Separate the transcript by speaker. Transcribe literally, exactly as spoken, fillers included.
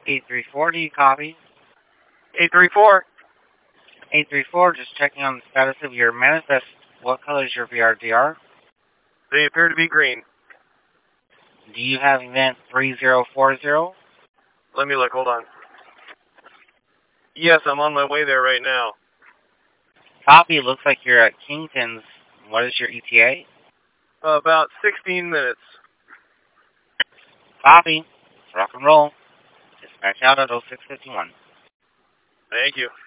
Speaker 1: eight three four, do you copy?
Speaker 2: eight three four.
Speaker 1: eight three four, just checking on the status of your manifest. What color is your V R D R?
Speaker 2: They appear to be green.
Speaker 1: Do you have event three zero four zero?
Speaker 2: Let me look, hold on. Yes, I'm on my way there right now.
Speaker 1: Copy, looks like you're at Kington's. What is your E T A?
Speaker 2: Uh, about sixteen minutes.
Speaker 1: Copy. Rock and roll. Dispatch out at oh six fifty-one.
Speaker 2: Thank you.